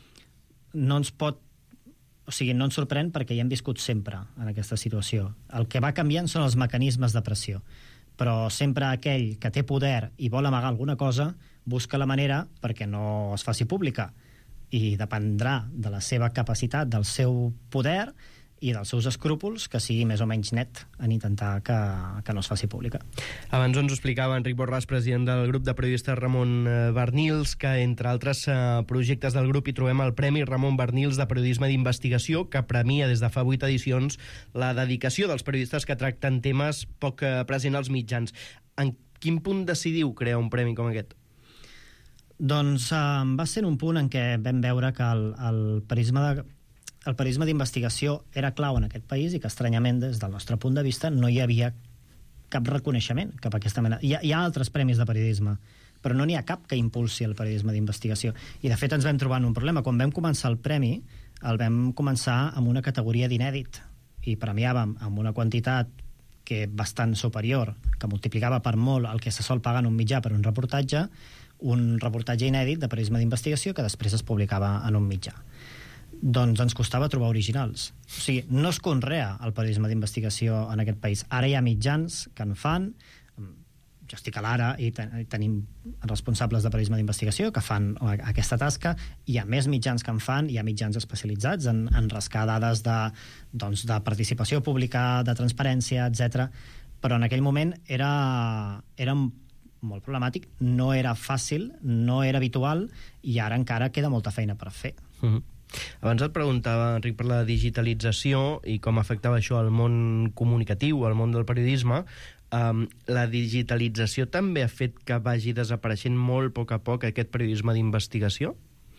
No ens pot... O sigui, no ens sorprèn perquè hi hem viscut sempre en aquesta situació. El que va canviant són els mecanismes de pressió, però sempre aquell que té poder i vol amagar alguna cosa busca la manera perquè no es faci pública, i dependrà de la seva capacitat, del seu poder i dels seus escrúpols, que sigui més o menys net en intentar que, que no es faci pública. Abans ens ho explicava Enric Borràs, president del grup de periodistes Ramon Barnils, que entre altres eh, projectes del grup hi trobem el Premi Ramon Barnils de Periodisme d'Investigació, que premia des de fa vuit edicions la dedicació dels periodistes que tracten temes poc eh, presents als mitjans. En quin punt decidiu crear un premi com aquest? Doncs eh, va ser un punt en què vam veure que el, el periodisme de, el periodisme d'investigació era clau en aquest país i que, estranyament, des del nostre punt de vista, no hi havia cap reconeixement cap a aquesta mena. Hi ha, hi ha altres premis de periodisme, però no n'hi ha cap que impulsi el periodisme d'investigació. I, de fet, ens vam trobar en un problema. Quan vam començar el premi, el vam començar amb una categoria d'inèdit i premiàvem amb una quantitat que bastant superior, que multiplicava per molt el que se sol pagar en un mitjà per un reportatge, un reportatge inèdit de periodisme d'investigació que després es publicava en un mitjà. Doncs ens costava trobar originals. O sigui, no es conrea el periodisme d'investigació en aquest país. Ara hi ha mitjans que en fan, jo estic a l'Ara i ten tenim responsables de periodisme d'investigació que fan aquesta tasca, hi ha més mitjans que en fan, hi ha mitjans especialitzats en, en rascar dades de, doncs, de participació pública, de transparència, etcètera. Però en aquell moment era, era molt problemàtic, no era fàcil, no era habitual, i ara encara queda molta feina per fer. Uh-huh. Abans et preguntava, Enric, per la digitalització i com afectava això al món comunicatiu, al món del periodisme. Um, la digitalització també ha fet que vagi desapareixent molt a poc a poc aquest periodisme d'investigació?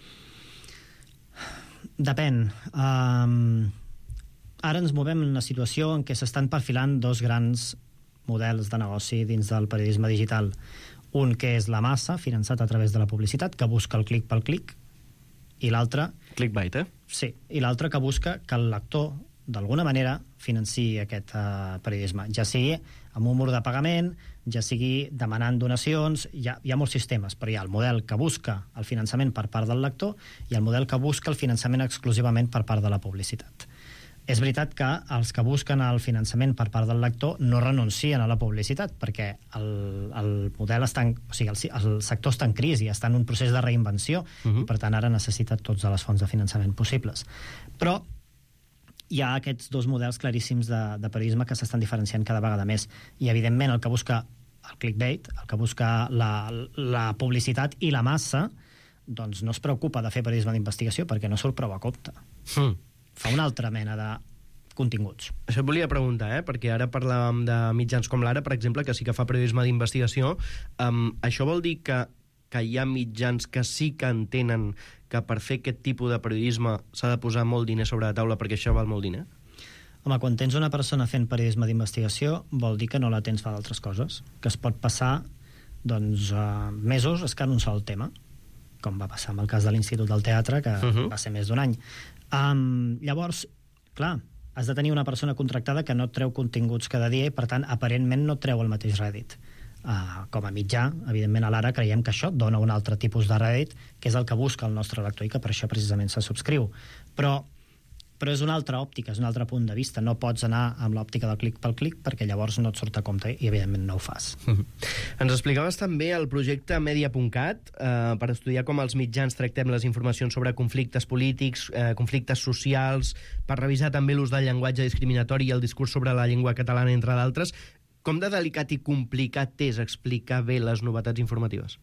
Depèn. Um, ara ens movem en una situació en què s'estan perfilant dos grans models de negoci dins del periodisme digital. Un que és la massa, finançat a través de la publicitat, que busca el clic pel clic, i l'altre... Clickbait, eh? Sí, i l'altre que busca que el lector, d'alguna manera, financiï aquest uh, periodisme, ja sigui amb un mur de pagament, ja sigui demanant donacions, hi ha, hi ha molts sistemes, però hi ha el model que busca el finançament per part del lector i el model que busca el finançament exclusivament per part de la publicitat. És veritat que els que busquen el finançament per part del lector no renuncien a la publicitat, perquè el, el model està en, o sigui, el, el sector està en crisi, està en un procés de reinvenció, uh-huh. i per tant ara necessita tots les fonts de finançament possibles. Però hi ha aquests dos models claríssims de, de periodisme que s'estan diferenciant cada vegada més. I evidentment el que busca el clickbait, el que busca la, la publicitat i la massa, doncs no es preocupa de fer periodisme d'investigació perquè no surt prou a compte. Mm. Fa una altra mena de continguts. Això et volia preguntar, eh? Perquè ara parlàvem de mitjans com l'Ara, per exemple, que sí que fa periodisme d'investigació. Um, això vol dir que, que hi ha mitjans que sí que entenen que per fer aquest tipus de periodisme s'ha de posar molt diner sobre la taula perquè això val molt diner? Home, quan tens una persona fent periodisme d'investigació vol dir que no la tens fa d'altres coses, que es pot passar doncs, uh, mesos escant un sol tema, com va passar amb el cas de l'Institut del Teatre, que uh-huh. va ser més d'un any. Um, llavors, clar, has de tenir una persona contractada que no treu continguts cada dia i, per tant, aparentment no treu el mateix rèdit. Uh, com a mitjà, evidentment, a l'Ara creiem que això dona un altre tipus de rèdit, que és el que busca el nostre lector i que per això precisament se subscriu. Però però és una altra òptica, és un altre punt de vista. No pots anar amb l'òptica del clic pel clic perquè llavors no et surt a compte i evidentment no ho fas. Mm-hmm. Ens explicaves també el projecte media punt cat eh, per estudiar com els mitjans tractem les informacions sobre conflictes polítics, eh, conflictes socials, per revisar també l'ús del llenguatge discriminatori i el discurs sobre la llengua catalana, entre d'altres. Com de delicat i complicat és explicar bé les novetats informatives?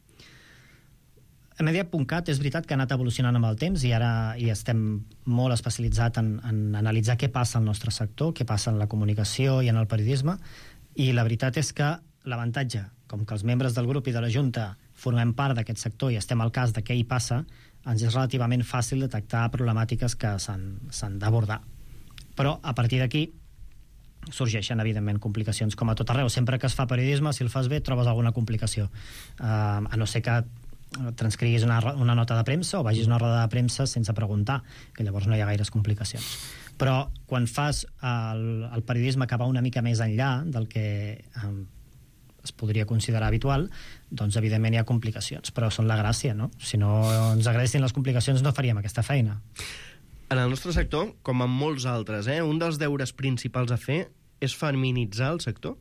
A media punt cat és veritat que ha anat evolucionant amb el temps i ara hi estem molt especialitzats en, en analitzar què passa al nostre sector, què passa en la comunicació i en el periodisme, i la veritat és que l'avantatge, com que els membres del grup i de la Junta formem part d'aquest sector i estem al cas de què hi passa, ens és relativament fàcil detectar problemàtiques que s'han d'abordar. Però a partir d'aquí sorgeixen, evidentment, complicacions, com a tot arreu. Sempre que es fa periodisme, si el fas bé, trobes alguna complicació. Uh, a no ser que transcriguis una, una nota de premsa o vagis a una roda de premsa sense preguntar, que llavors no hi ha gaires complicacions. Però quan fas el, el periodisme que va una mica més enllà del que eh, es podria considerar habitual, doncs evidentment hi ha complicacions, però són la gràcia, no? Si no ens agradessin les complicacions no faríem aquesta feina. En el nostre sector, com en molts altres, eh, un dels deures principals a fer és feminitzar el sector?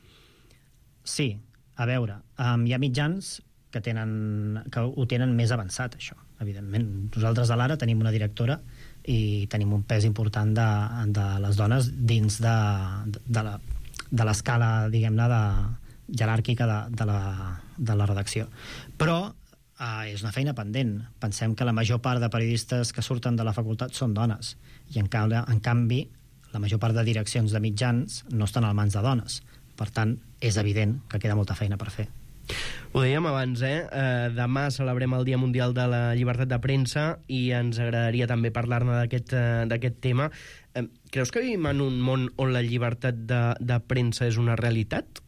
Sí, a veure, um, hi ha mitjans que, tenen, que ho tenen més avançat, això, evidentment. Nosaltres a l'Ara tenim una directora i tenim un pes important de, de les dones dins de, de, la, de l'escala, diguem-ne, de, jeràrquica de, de, la, de la redacció. Però eh, és una feina pendent. Pensem que la major part de periodistes que surten de la facultat són dones i en canvi, en canvi la major part de direccions de mitjans no estan al mans de dones. Per tant, és evident que queda molta feina per fer. Ho dèiem abans, eh? eh? Demà celebrem el Dia Mundial de la Llibertat de Premsa i ens agradaria també parlar-ne d'aquest eh, tema. Eh, creus que vivim en un món on la llibertat de, de premsa és una realitat?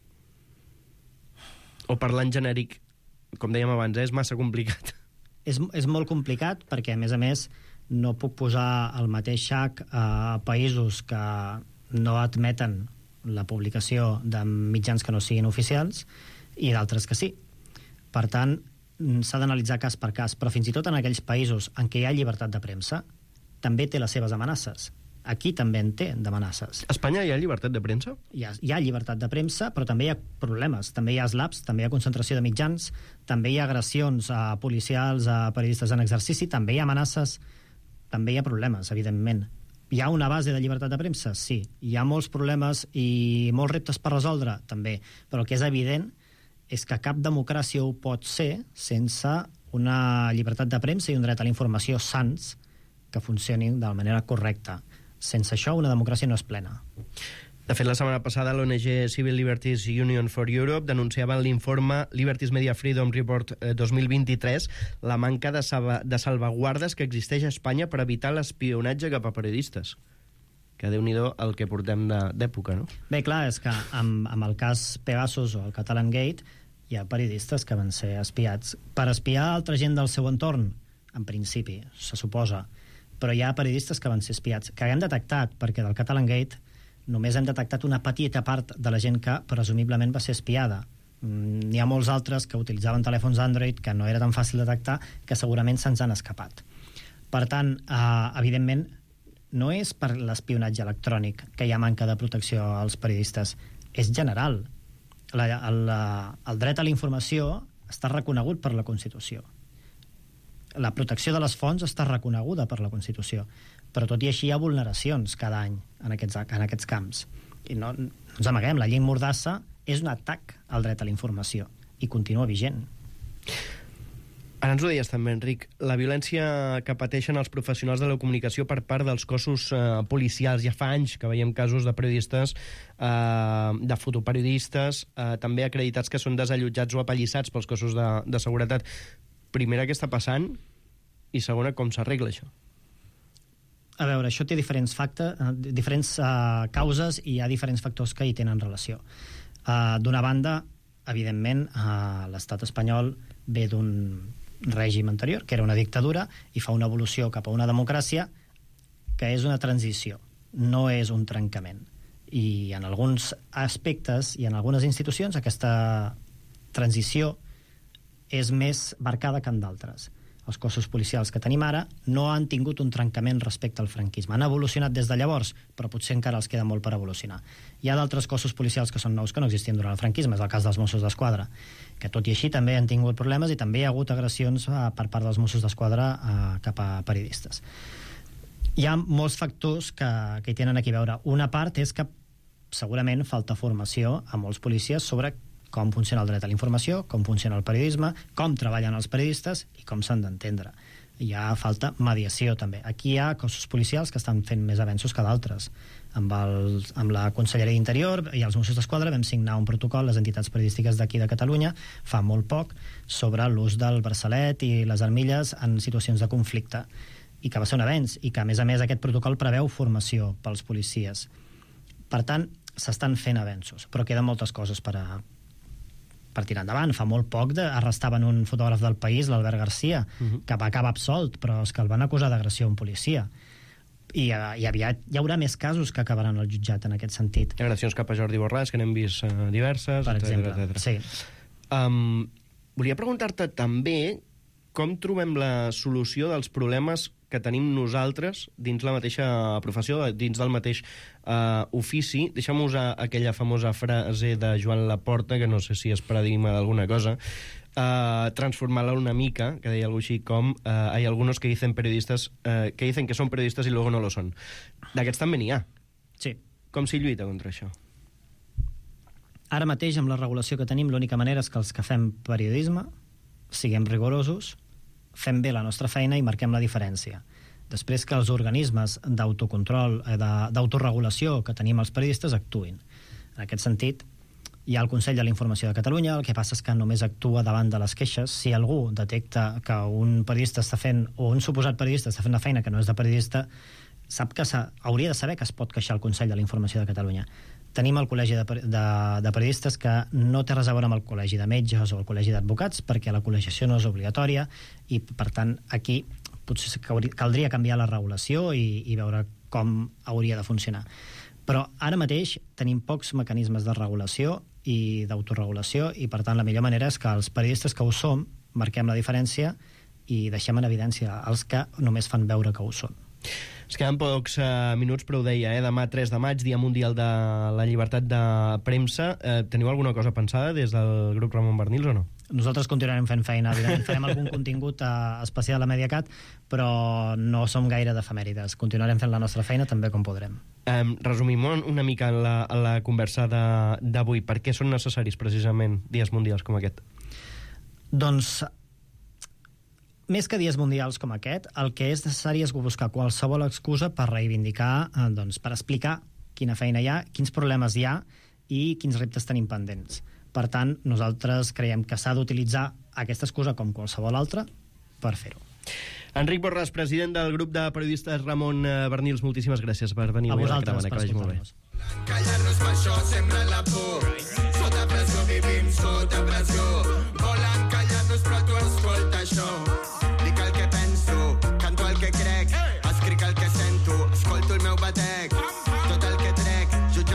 O parlant genèric, com dèiem abans, eh? És massa complicat. És, és molt complicat perquè, a més a més, no puc posar el mateix xac a països que no admeten la publicació de mitjans que no siguin oficials i d'altres que sí. Per tant, s'ha d'analitzar cas per cas, però fins i tot en aquells països en què hi ha llibertat de premsa, també té les seves amenaces. Aquí també en té d'amenaces. A Espanya hi ha llibertat de premsa? Hi ha, hi ha llibertat de premsa, però també hi ha problemes. També hi ha slaps, també hi ha concentració de mitjans, també hi ha agressions a policials, a periodistes en exercici, també hi ha amenaces, també hi ha problemes, evidentment. Hi ha una base de llibertat de premsa? Sí. Hi ha molts problemes i molts reptes per resoldre? També. Però el que és evident és que cap democràcia ho pot ser sense una llibertat de premsa i un dret a la informació sans que funcionin de la manera correcta. Sense això, una democràcia no és plena. De fet, la setmana passada l'O N G Civil Liberties Union for Europe denunciava en l'informe Liberties Media Freedom Report dos mil vint-i-tres la manca de, salva, de salvaguardes que existeix a Espanya per evitar l'espionatge cap a periodistes. Que Déu-n'hi-do el que portem d'època, no? Bé, clar, és que amb, amb el cas Pegasus o el Catalan Gate hi ha periodistes que van ser espiats. Per espiar altra gent del seu entorn, en principi, se suposa, però hi ha periodistes que van ser espiats, que hem detectat, perquè del Catalan Gate només hem detectat una petita part de la gent que presumiblement va ser espiada. N'hi ha molts altres que utilitzaven telèfons Android que no era tan fàcil detectar, que segurament se'ns han escapat. Per tant, eh, evidentment, no és per l'espionatge electrònic que hi ha manca de protecció als periodistes, és general. La, el, el dret a la informació està reconegut per la Constitució. La protecció de les fonts està reconeguda per la Constitució, però tot i així hi ha vulneracions cada any en aquests, en aquests camps. I no, no ens amaguem, la llei Mordassa és un atac al dret a la informació i continua vigent. Ara ens ho deies també, Enric, la violència que pateixen els professionals de la comunicació per part dels cossos eh, policials. Ja fa anys que veiem casos de periodistes, eh, de fotoperiodistes, eh, també acreditats que són desallotjats o apallissats pels cossos de, de seguretat. Primera, què està passant? I segona, com s'arregla això? A veure, això té diferents, facte, diferents uh, causes i hi ha diferents factors que hi tenen relació. Uh, D'una banda, evidentment, uh, l'estat espanyol ve d'un règim anterior, que era una dictadura, i fa una evolució cap a una democràcia que és una transició, no és un trencament. I en alguns aspectes i en algunes institucions aquesta transició és més marcada que en d'altres. Els cossos policials que tenim ara no han tingut un trencament respecte al franquisme. Han evolucionat des de llavors, però potser encara els queda molt per evolucionar. Hi ha d'altres cossos policials que són nous que no existien durant el franquisme, és el cas dels Mossos d'Esquadra, que tot i així també han tingut problemes i també hi ha hagut agressions per part dels Mossos d'Esquadra cap a periodistes. Hi ha molts factors que, que hi tenen aquí a veure. Una part és que segurament falta formació a molts policies sobre com funciona el dret a la informació, com funciona el periodisme, com treballen els periodistes i com s'han d'entendre. Hi ha falta mediació, també. Aquí hi ha cossos policials que estan fent més avenços que d'altres. Amb, el, amb la Conselleria d'Interior i els Mossos d'Esquadra vam signar un protocol, les entitats periodístiques d'aquí de Catalunya, fa molt poc, sobre l'ús del braçalet i les armilles en situacions de conflicte, i que va ser un avenç, i que, a més a més, aquest protocol preveu formació pels policies. Per tant, s'estan fent avenços, però queden moltes coses per a per tirar endavant. Fa molt poc de, arrestaven un fotògraf del País, l'Albert Garcia, uh-huh. que va acabar absolt, però és que el van acusar d'agressió a un policia. I, i aviat hi haurà més casos que acabaran al jutjat en aquest sentit. Agressions cap a Jordi Borràs, que n'hem vist uh, diverses, per etcètera, exemple. etcètera. Sí. Um, volia preguntar-te també com trobem la solució dels problemes que tenim nosaltres dins la mateixa professió, dins del mateix uh, ofici. Deixa'm usar aquella famosa frase de Joan Laporta, que no sé si és paradigma d'alguna cosa, uh, transformar-la una mica, que deia alguna així com uh, hay algunos que dicen periodistas uh, que dicen que son periodistas y luego no lo son. D'aquests també n'hi ha. Sí. Com s'hi lluita contra això? Ara mateix, amb la regulació que tenim, l'única manera és que els que fem periodisme siguem rigorosos, fem bé la nostra feina i marquem la diferència. Després que els organismes d'autocontrol, d'autoregulació que tenim els periodistes actuïn. En aquest sentit, hi ha el Consell de la Informació de Catalunya, el que passa és que només actua davant de les queixes. Si algú detecta que un periodista està fent, o un suposat periodista està fent una feina que no és de periodista, sap que hauria de saber que es pot queixar al Consell de la Informació de Catalunya. Tenim el Col·legi de, de, de Periodistes, que no té res a veure amb el Col·legi de Metges o el Col·legi d'Advocats, perquè la col·legiació no és obligatòria i, per tant, aquí potser caldria canviar la regulació i, i veure com hauria de funcionar. Però ara mateix tenim pocs mecanismes de regulació i d'autoregulació i, per tant, la millor manera és que els periodistes que ho som marquem la diferència i deixem en evidència els que només fan veure que ho són. Es queden pocs uh, minuts, però ho deia, eh? Demà tres de maig, Dia Mundial de la Llibertat de Premsa. Eh, teniu alguna cosa pensada des del grup Ramon Barnils o no? Nosaltres continuarem fent feina, evidentment. Farem algun contingut uh, especial a Mediacat, però no som gaire d'efemèrides. Continuarem fent la nostra feina també com podrem. Eh, resumim una mica la, la conversa d'avui. Per què són necessaris precisament dies mundials com aquest? Doncs més que dies mundials com aquest, el que és necessari és buscar qualsevol excusa per reivindicar, eh, doncs, per explicar quina feina hi ha, quins problemes hi ha i quins reptes tenim pendents. Per tant, nosaltres creiem que s'ha d'utilitzar aquesta excusa com qualsevol altra per fer-ho. Enric Borràs, president del grup de periodistes Ramon Barnils, moltíssimes gràcies per venir a avui a la vosaltres, Caravana. per escoltar-nos. Callar-nos per això sembra la por. Sota pressió vivim, sota pressió. Volen callar-nos però tu escolta això. Dic el que penso, canto el que crec, escric el que sento, escolto el meu batec. Tot el que trec, jutge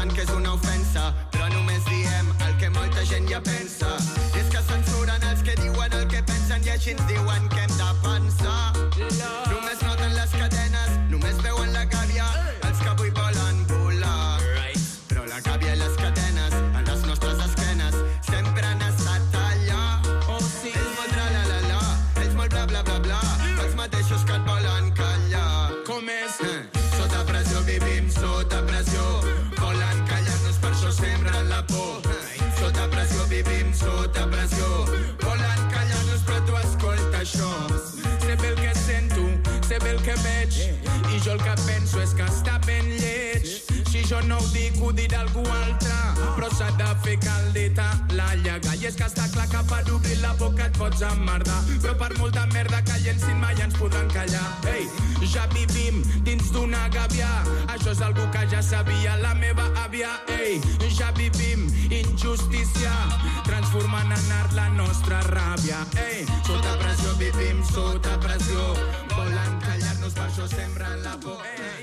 la gent ja pensa. I és que censuren els que diuen el que pensen i així ens diuen que hem de pensar. Només noten les cadenes, només veuen la gàbia, els que avui volen volar. Però la gàbia i les cadenes a les nostres esquenes sempre han estat allà. Ells molt tra-la-la-la, ells molt bla-bla-bla-bla, els mateixos que et volen callar. Com és? Sota pressió vivim, sota pressió, volen callar-nos, per això sembren la por. Sota pressió vivim, sota pressió, volen callar-nos, però tu escolta això. Sé bé el que sento, sé bé el que veig, i jo el que penso és que està ben lleig. Si jo no ho dic, ho dirà algú altre, però s'ha de fer caldeta la llaga. I és que està clar que per obrir la boca et pots emmerdar, però per molta merda que llencin mai ens podran callar. Ei, ja vivim dins d'una gàbia, això és algú que ja sabia la meva àvia. Ei, ja vivim injustícia, transformant en art la nostra ràbia. Ei, sota pressió vivim, sota pressió, volen callar-nos, per això sembren la por. Ei.